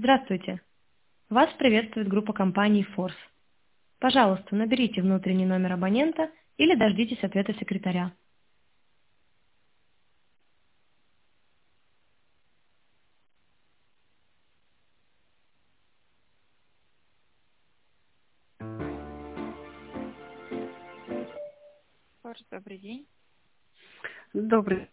Здравствуйте. Вас приветствует группа компаний Force. Пожалуйста, наберите внутренний номер абонента или дождитесь ответа секретаря. Добрый день. Добрый